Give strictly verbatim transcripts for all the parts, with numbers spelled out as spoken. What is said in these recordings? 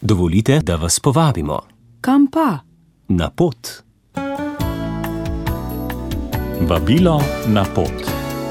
Dovolite, da vas povabimo. Kam pa? Na pot. Vabilo na pot.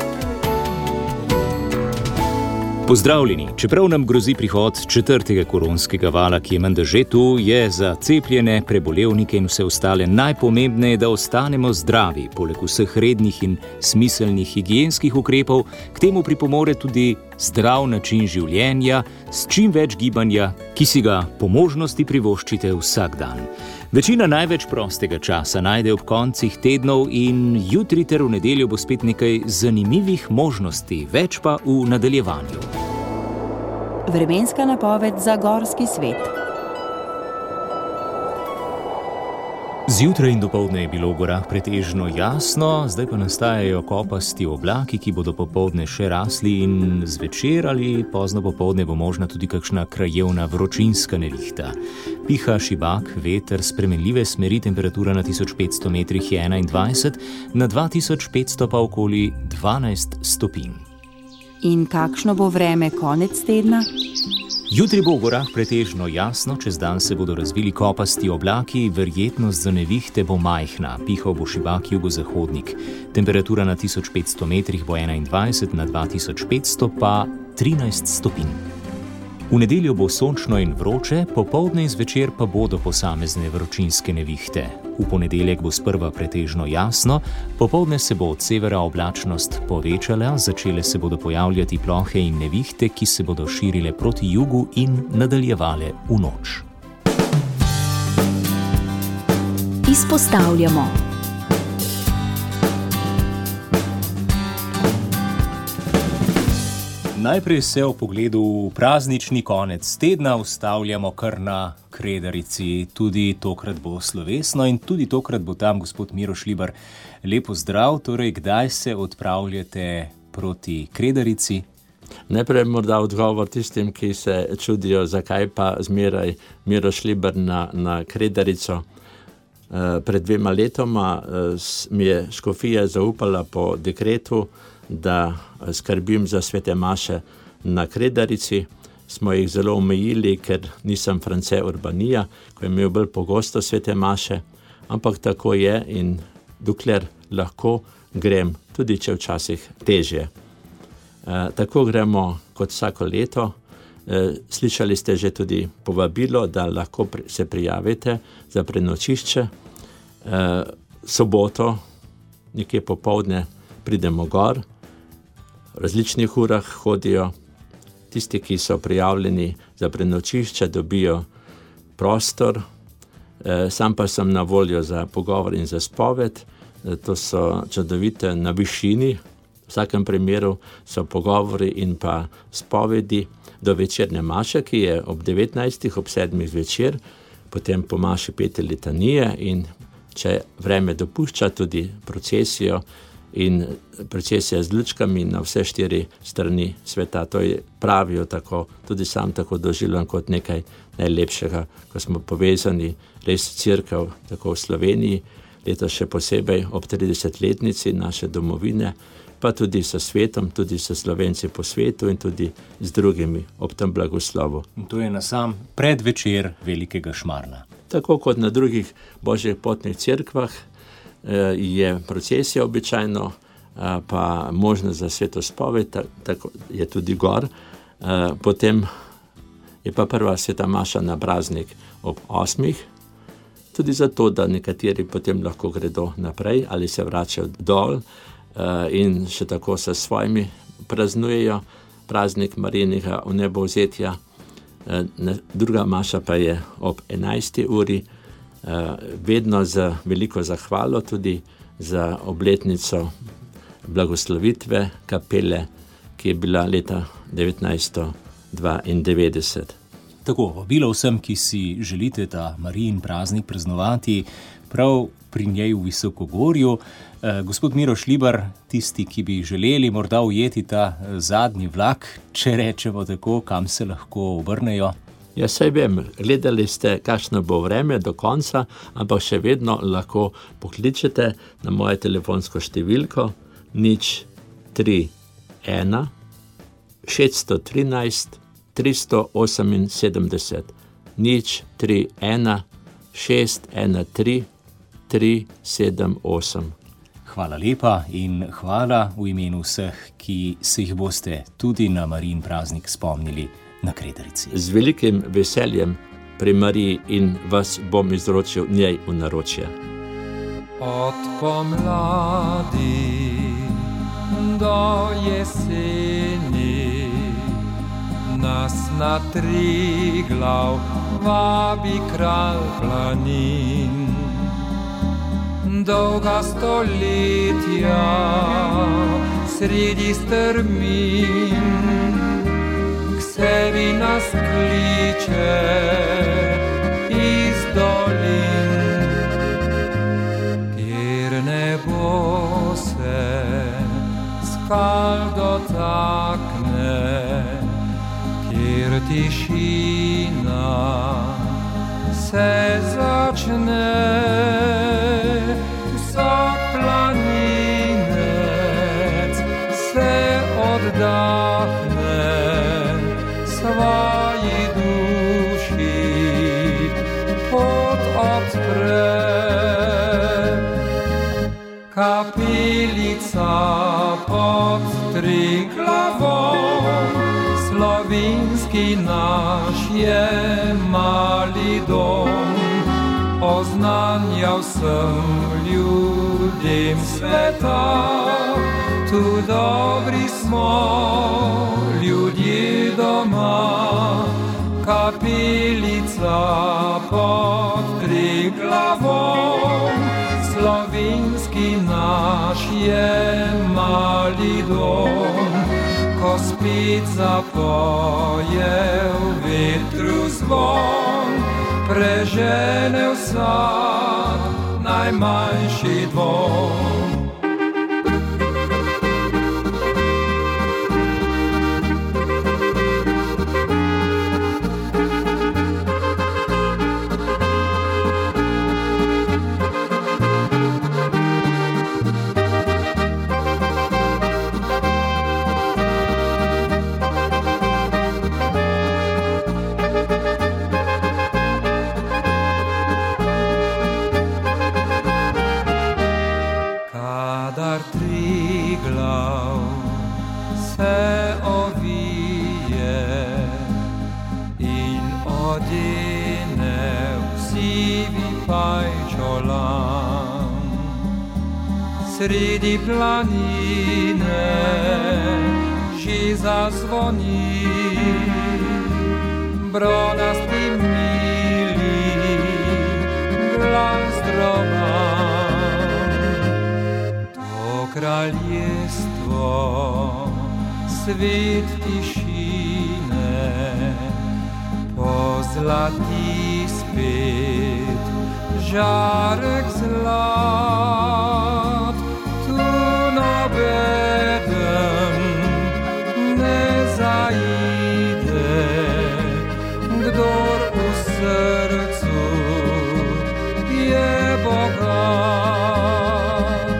Pozdravljeni! Čeprav nam grozi prihod četrtega koronskega vala, ki je menda že tu, je za cepljene, prebolevnike in vse ostale najpomembneje, da ostanemo zdravi. Poleg vseh rednih in smiselnih higienskih ukrepov, k temu pripomore tudi zdrav način življenja s čim več gibanja, ki si ga po možnosti privoščite vsak dan. Večina največ prostega časa najde ob koncih tednov in jutri ter v nedeljo bo spet nekaj zanimivih možnosti, več pa v nadaljevanju. Vremenska napoved za gorski svet. Zjutraj in dopoldne je bilo v gorah pretežno jasno, zdaj pa nastajajo kopasti oblaki, ki bodo popoldne še rasli in zvečer ali pozno popoldne bo možna tudi kakšna krajevna vročinska nevihta. Piha šibak, veter, spremenljive smeri, temperatura na tisoč petsto metrih je enaindvajset, na dva tisoč petsto pa okoli dvanajst stopinj. In kakšno bo vreme konec tedna? Jutri bo v gorah pretežno jasno, čez dan se bodo razvili kopasti oblaki, verjetnost za nevihte bo majhna, pihal bo šibak jugozahodnik. Temperatura na tisoč petsto metrih bo enaindvajset, na dva tisoč petsto pa trinajst stopinj. V nedeljo bo sončno in vroče, popoldne in zvečer pa bodo posamezne vročinske nevihte. V ponedeljek bo sprva pretežno jasno, popoldne se bo od severa oblačnost povečala, začele se bodo pojavljati plohe in nevihte, ki se bodo širile proti jugu in nadaljevale v noč. Izpostavljamo. Najprej se o pogledu v praznični konec tedna ustavljamo kar na Kredarici. Tudi tokrat bo slovesno in tudi tokrat bo tam gospod Miro Šlibar. Lepo zdrav, torej kdaj se odpravljate proti Kredarici? Najprej morda odgovor tistim, ki se čudijo, zakaj pa zmeraj Miro Šlibar na, na Kredarico. E, pred dvema letoma e, mi je škofija zaupala po dekretu, da skrbim za svete maše na Kredarici. Smo jih zelo omejili, ker nisem France Urbanija, ko je imel bolj pogosto svete maše, ampak tako je in dokler lahko grem, tudi če včasih težje. E, tako gremo kot vsako leto. E, slišali ste že tudi povabilo, da lahko pri, se prijavite za prenočišče. E, soboto, nekje popoldne, pridemo gor. V različnih urah hodijo. Tisti, ki so prijavljeni za prenočišče, dobijo prostor. E, sam pa sem na voljo za pogovor in za spoved. E, to so čudovite na višini. V vsakem primeru so pogovori in pa spovedi do večerne maše, ki je ob devetnajstih, ob sedmih zvečer, potem po maši pete litanije in če vreme dopušča tudi procesijo in procesija z lučkami na vse štiri strani sveta. To je pravijo tako, tudi sam tako doživljam kot nekaj najlepšega, ko smo povezani res cerkev tako v Sloveniji, letos še posebej ob tridesetletnici naše domovine, pa tudi s svetom, tudi s Slovenci po svetu in tudi z drugimi ob tem blagoslovu. In to je na sam predvečer velikega Šmarna. Tako kot na drugih božjih potnih cerkvah, je procesija običajno, pa možnost za sveto spoved, tako je tudi gor. Potem je pa prva sveta maša na praznik ob osmih, tudi zato, da nekateri potem lahko gredo naprej ali se vračajo dol in še tako se svojimi praznujejo praznik Marijinega vnebovzetja. Druga maša pa je ob enajsti uri, vedno z veliko zahvalo tudi za obletnico blagoslovitve kapele, ki je bila leta devetnajststo dvaindevetdeset. Tako, vabilo vsem, ki si želite ta Marijin praznik praznovati prav pri njej v Visokogorju. E, gospod Miro Šlibar, tisti, ki bi želeli morda ujeti ta zadnji vlak, če rečemo tako, kam se lahko obrnejo? Ja, saj vem, gledali ste, kakšno bo vreme do konca, ampak še vedno lahko pokličete na mojo telefonsko številko nič tri ena šeststo trinajst tristo oseminsedemdeset. nič tri ena šest ena tri tri sedem osem. Hvala lepa in hvala v imenu vseh, ki se jih boste tudi na Marijin praznik spomnili na Kredarici. Z velikim veseljem pri Mariji in vas bom izročil njej v naročje. Od pomladi do jeseni nas na Triglav vabi kralj planin. Dolga stoletja sredi strmin k sebi nas kliče iz dolin, kjer nebo se skal dotakne, kjer tišina se začne. Vsak planinec se oddahne svoji duši, pot odpre. Kapelica pod Triglavom, slovenski naš je mali dom, oznanjal sem ljudem sveta, tu dobri smo ljudje doma. Kapelica pod Triglavom, slovenski naš je mali dom, ko spet zapoje v vetru zvon, prežene vsak najmanjši dvom. Sredi planine že zazvoni, brodasti mili glas droban. To kraljestvo, svet tišine, pozlati spet žarek zlat. Nobeden ne zaide, kdor v srcu je bogat.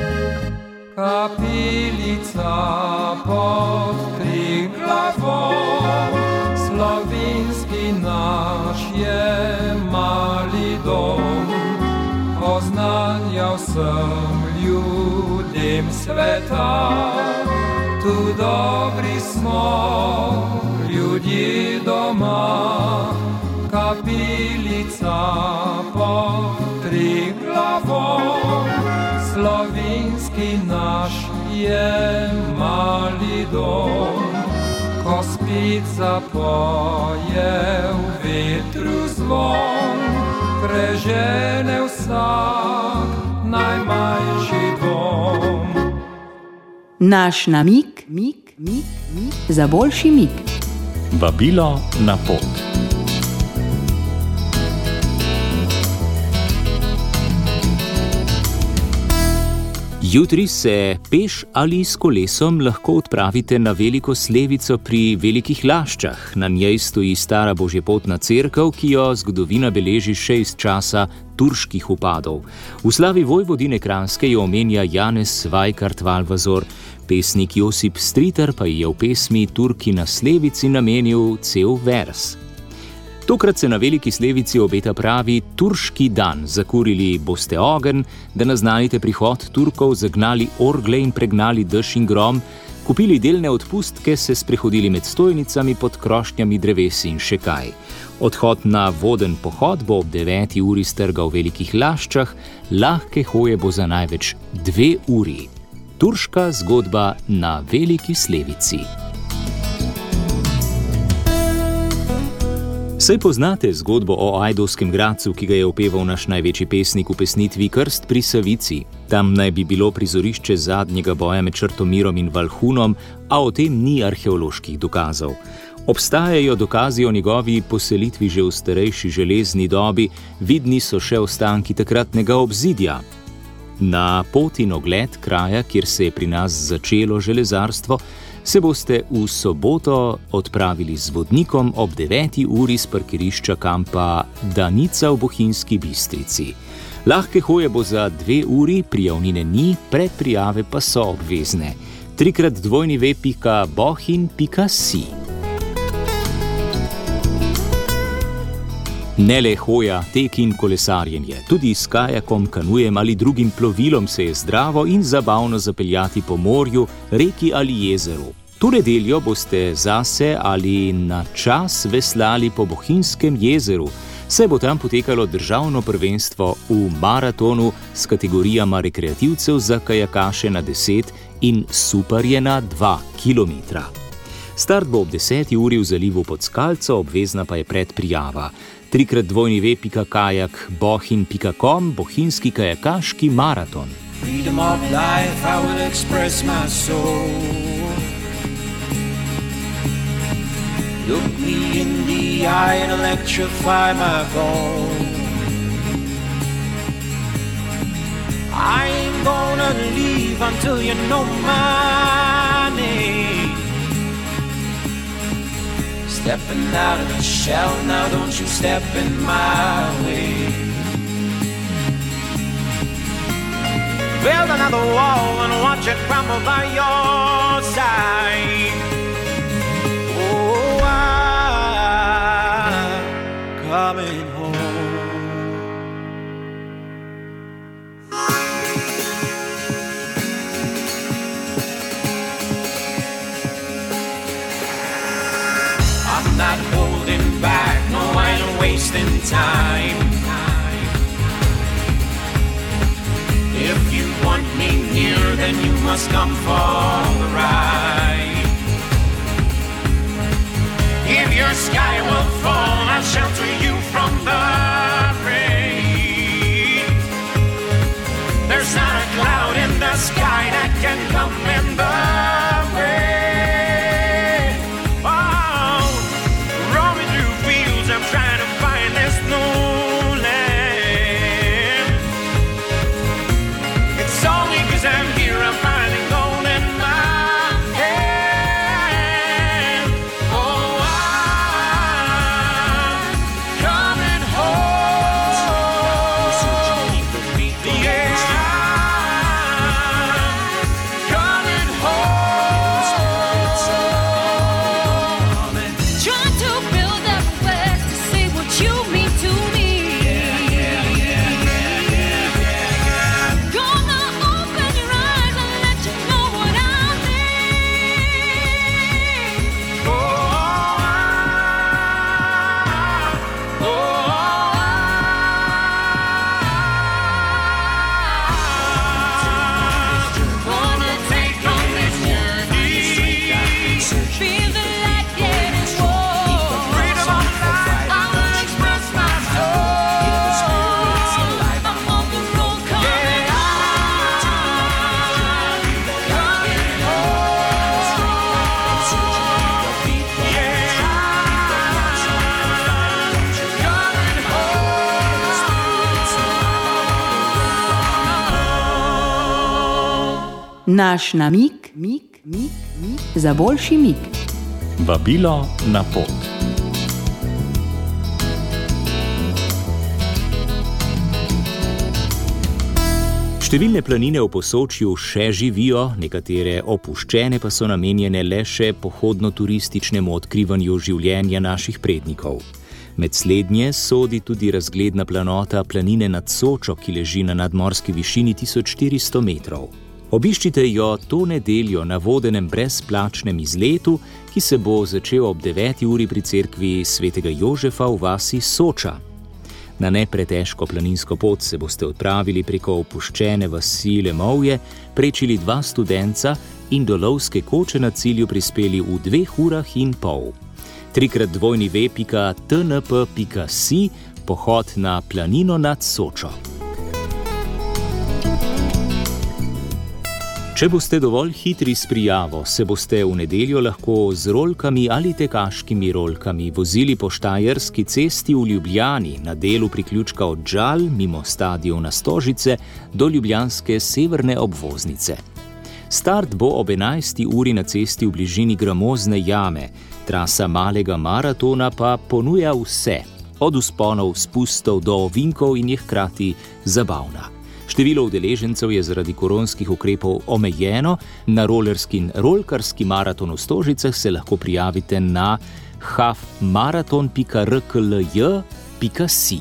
Kapelica pod Triglavom, slovenski naš je mali dom, oznanjal sem ljudem sveta, tu dobri smo ljudje doma. Kapelica pod Triglavom, slovenski naš je mali dom, ko spet zapoje v vetru zvon, prežene vsak najmanjši dvom. Naš namig, mig, mig, mig, za boljši mig. Vabilo na pot. Jutri se peš ali s kolesom lahko odpravite na Veliko Slevico pri Velikih Laščah. Na njej stoji stara božjepotna cerkev, ki jo zgodovina beleži še iz časa turških vpadov. V slavi vojvodine Kranjske jo omenja Janez Vajkard Valvazor, pesnik Josip Stritar pa je v pesmi Turki na Slevici namenil cel vers. Tokrat se na Veliki Slevici obeta pravi turški dan. Zakurili boste ogenj, da naznanite prihod Turkov, zagnali orgle in pregnali dež in grom, kupili delne odpustke, se sprehodili med stojnicami pod krošnjami dreves in še kaj. Odhod na voden pohod bo ob deveti uri s trga v Velikih Laščah, lahke hoje bo za največ dve uri. Turška zgodba na Veliki Slevici. Saj poznate zgodbo o ajdovskem gradcu, ki ga je opeval naš največji pesnik v pesnitvi Krst pri Savici. Tam naj bi bilo prizorišče zadnjega boja med Črtomirom in Valhunom, a o tem ni arheoloških dokazov. Obstajajo dokazi o njegovi poselitvi že v starejši železni dobi, vidni so še ostanki takratnega obzidja. Na pot in ogled kraja, kjer se je pri nas začelo železarstvo, se boste v soboto odpravili z vodnikom ob deveti uri s parkirišča kampa Danica v Bohinjski Bistrici. Lahke hoje bo za dve uri, prijavnine ni, predprijave pa so obvezne. Trikrat dvojni ve pika bohin pika si. Ne le hoja, tek in kolesarjenje, tudi s kajakom, kanujem ali drugim plovilom se je zdravo in zabavno zapeljati po morju, reki ali jezeru. To nedeljo boste zase ali na čas veslali po Bohinjskem jezeru, saj bo tam potekalo državno prvenstvo v maratonu s kategorijama rekreativcev za kajakaše na deset in superje na dva kilometra. Start bo ob deseti uri v zalivu pod Skalco, obvezna pa je predprijava. Trikrat dvojni ve pika kajak bohin pika com, bohinjski kajakaški maraton. Freedom of life, I will express my soul. Look me in the eye and electrify my bone. I ain't gonna leave until you know my name. Stepping out of the shell, now don't you step in my way. Build another wall and watch it crumble by your side. Oh, I'm coming home. I'm not holding back, no, I ain't wasting time. If you want me near, then you must come for the ride. If your sky will fall, I'll shelter you from the rain. There's not a cloud in the sky that can come in the rain. Oh, roaming through fields, I'm trying to find this new land. It's only 'cause I'm here, I'm finding gold in my hand. Oh, I'm coming home. Yeah, I'm coming home. Try to build up words to say what you mean to me. Gonna open your eyes and let you know what I think. Oh, I'm, oh, I'm gonna take on this journey. Feel the light getting warm. Freedom of life. I'll express my soul. I'm on the road coming home. Coming Naš namig, mig, mig, mig, za boljši mig. Vabilo na pot. Številne planine v Posočju še živijo, nekatere opuščene pa so namenjene le še pohodno-turističnemu odkrivanju življenja naših prednikov. Med slednje sodi tudi razgledna planota planine nad Sočo, ki leži na nadmorski višini tisoč štiristo metrov. Obiščite jo to nedeljo na vodenem brezplačnem izletu, ki se bo začel ob deveti uri pri cerkvi svetega Jožefa v vasi Soča. Na nepretežko planinsko pot se boste odpravili preko opuščene vasi Lemovje, prečili dva studenca in do lovske koče na cilju prispeli v dveh urah in pol. Trikrat dvojni ve pika t n p pika si, pohod na planino nad Sočo. Če boste dovolj hitri s prijavo, se boste v nedeljo lahko z rolkami ali tekaškimi rolkami vozili po Štajerski cesti v Ljubljani na delu priključka od Žal mimo stadiona Stožice do ljubljanske severne obvoznice. Start bo ob enajsti uri na cesti v bližini Gramozne jame, trasa malega maratona pa ponuja vse, od vzponov, spustov do ovinkov in je hkrati zabavna. Število udeležencev je zaradi koronskih ukrepov omejeno, na rolerski in rolkarski maraton v Stožicah se lahko prijavite na h a f maraton pika r k l j pika si.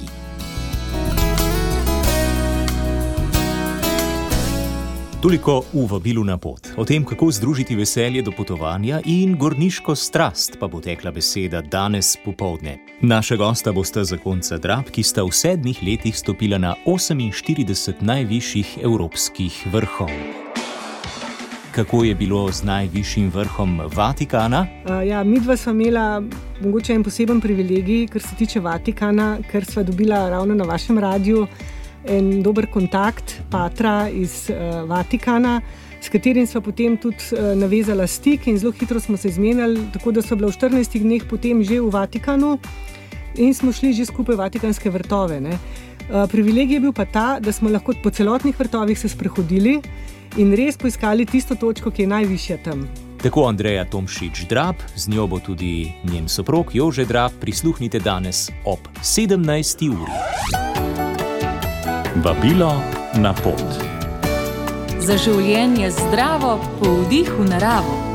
Toliko v vabilu na pot. O tem, kako združiti veselje do potovanja in gorniško strast, pa bo tekla beseda danes popoldne. Naša gosta bosta zakonca Drab, ki sta v sedmih letih stopila na oseminštirideset najvišjih evropskih vrhov. Kako je bilo z najvišjim vrhom Vatikana? Uh, ja, midva sva imela mogoče en poseben privilegij, kar se tiče Vatikana, ker sva dobila ravno na vašem radiju en dober kontakt patra iz uh, Vatikana, s katerim sva potem tudi uh, navezala stik in zelo hitro smo se izmenjali, tako da sva bila v štirinajstih dneh potem že v Vatikanu in smo šli že skupaj vatikanske vrtove. Ne. Uh, privilegij je bil pa ta, da smo lahko po celotnih vrtovih se sprehodili in res poiskali tisto točko, ki je najvišja tam. Tako Andreja Tomšič Drab, z njo bo tudi njen soprog Jože Drab, prisluhnite danes ob sedemnajsti uri. Vabilo na pot. Za življenje zdravo, po vdihu naravo.